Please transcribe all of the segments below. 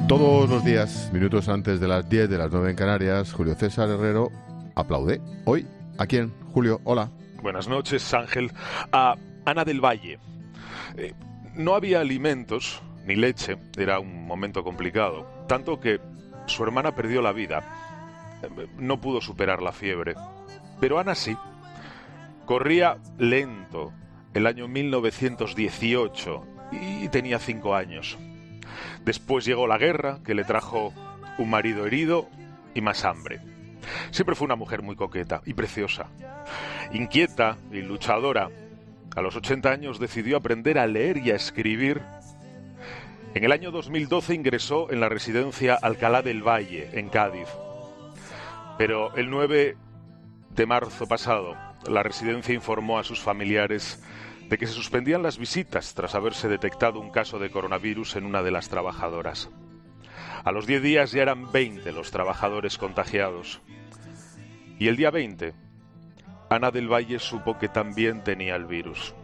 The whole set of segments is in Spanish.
Todos los días, minutos antes de las 10 de las 9 en Canarias, Julio César Herrero aplaude. Hoy, ¿a quién? Julio, hola. Buenas noches, Ángel. A Ana del Valle. No había alimentos ni leche, era un momento complicado, tanto que su hermana perdió la vida. No pudo superar la fiebre, pero Ana sí. Corría lento el año 1918 y tenía 5 años. Después llegó la guerra, que le trajo un marido herido y más hambre. Siempre fue una mujer muy coqueta y preciosa. Inquieta y luchadora, a los 80 años decidió aprender a leer y a escribir. En el año 2012 ingresó en la residencia Alcalá del Valle, en Cádiz. Pero el 9 de marzo pasado, la residencia informó a sus familiares de que se suspendían las visitas tras haberse detectado un caso de coronavirus en una de las trabajadoras. A los 10 días ya eran 20 los trabajadores contagiados. Y el día 20, Ana del Valle supo que también tenía el virus.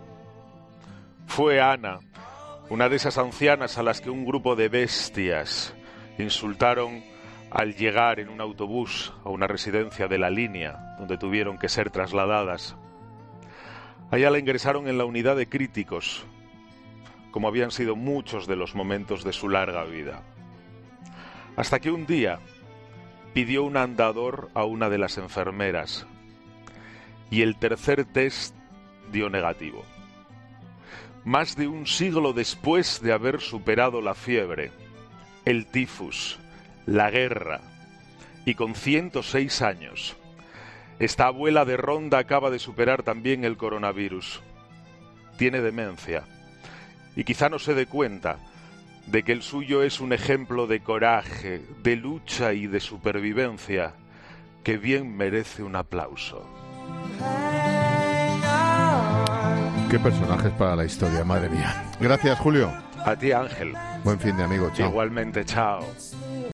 Fue Ana, una de esas ancianas a las que un grupo de bestias insultaron al llegar en un autobús a una residencia de la línea, donde tuvieron que ser trasladadas. Allá la ingresaron en la unidad de críticos, como habían sido muchos de los momentos de su larga vida. Hasta que un día pidió un andador a una de las enfermeras y el tercer test dio negativo. Más de un siglo después de haber superado la fiebre, el tifus, la guerra y con 106 años, esta abuela de Ronda acaba de superar también el coronavirus. Tiene demencia y quizá no se dé cuenta de que el suyo es un ejemplo de coraje, de lucha y de supervivencia que bien merece un aplauso. Qué personajes para la historia, madre mía. Gracias, Julio. A ti, Ángel. Buen fin de amigo, chao. Igualmente, chao.